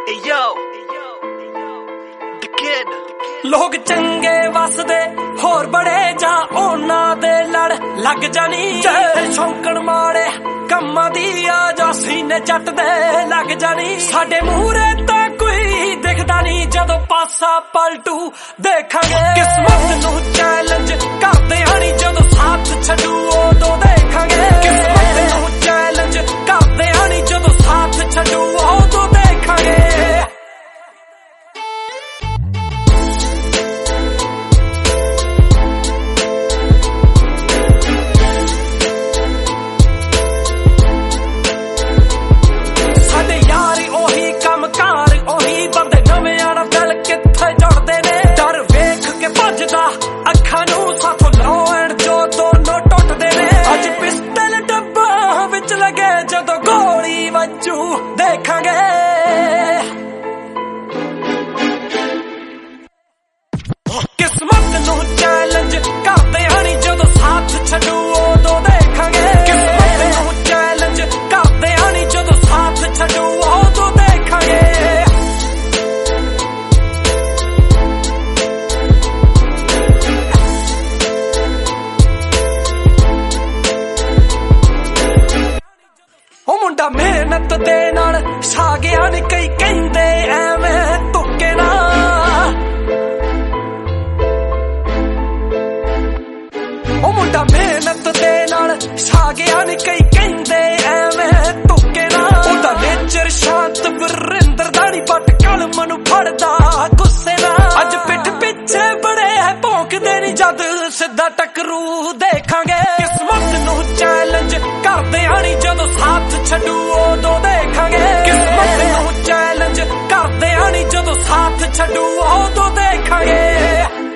लोग चंगे वसदे होर बड़े जा ओना दे लड़ लग जानी जे शौकण माड़े कम्मा दी आ जा सीने चट दे लग जानी साडे मूहरे तां कोई दिखदा नहीं जदों पासा पलटू देखांगे किस्मत नूं चैलेंज करदे आनी जदों साथ छड्डू उदों देखांगे किस्मत नूं चैलेंज करदे आनी जदों साथ छड्डू उदों देखांगे ਅੱਖਾਂ ਨੂੰ ਸਾਥੋਂ ਲਾਉਣ ਜੋ ਦੋਨੋਂ ਟੁੱਟਦੇ ਨੇ ਅੱਜ ਪਿਸਟਲ ਡੱਬਾ ਵਿੱਚ ਲੱਗੇ ਜਦੋਂ ਗੋਲੀ ਵੱਜੂ ਦੇਖਾਂਗੇ ਕਿਸਮਤ ਨੂੰ ਚੈਲੰਜ ਕਰਦੇ ਆਣੀ ਜਦੋਂ ਸਾਥ ਛੱਡੂ ਉਦੋਂ ਦੇਖਾਂਗੇ ਕਿਸਮਤ ਨੂੰ ਚੈਲੰਜ ਕਰਦੇ ਆਣੀ ਜਦੋਂ ਸਾਥ ਛੱਡੂ ਉਦੋਂ ਦੇਖਾਂਗੇ ਮੁੰਡਾ ਮਿਹਨਤ ਦੇ ਨਾਲ ਛਾ ਗਿਆ ਨੀ ਕਈ ਕਹਿੰਦੇ ਐਵੇਂ ਤੁੱਕੇ ਨਾ ਉਹ ਮੁੰਡਾ ਮਿਹਨਤ ਦੇ ਨਾਲ ਛਾ ਗਿਆ ਨੀ ਕਈ ਕਹਿੰਦੇ ਐਵੇਂ ਤੁੱਕੇ ਨਾ ਉਹਦਾ ਨੇਚਰ ਸ਼ਾਂਤ ਵਰਿੰਦਰ ਦਾ ਨੀ ਪੱਟ ਕਲਮ ਨੂੰ ਫੜਦਾ ਗੁੱਸੇ ਨਾਲ ਅੱਜ ਪਿੱਠ ਪਿੱਛੇ ਬੜੇ ਭੌਂਕਦੇ ਨੀ ਜਦ ਸਿੱਧਾ ਟਕਰੂ ਦੇਖਾਂਗੇ ਕਿਸਮਤ ਨੂੰ ਚੈਲੰਜ ਕਰਦੇ ਆਣੀ ਜਦੋਂ ਸਾਥ ਛੱਡੂ ਉਦੋਂ ਦੇਖਾਂਗੇ ਕਿਸਮਤ ਨੂੰ ਚੈਲੰਜ ਕਰਦੇ ਆਣੀ ਜਦੋਂ ਸਾਥ ਛੱਡੂ ਉਦੋਂ ਦੇਖਾਂਗੇ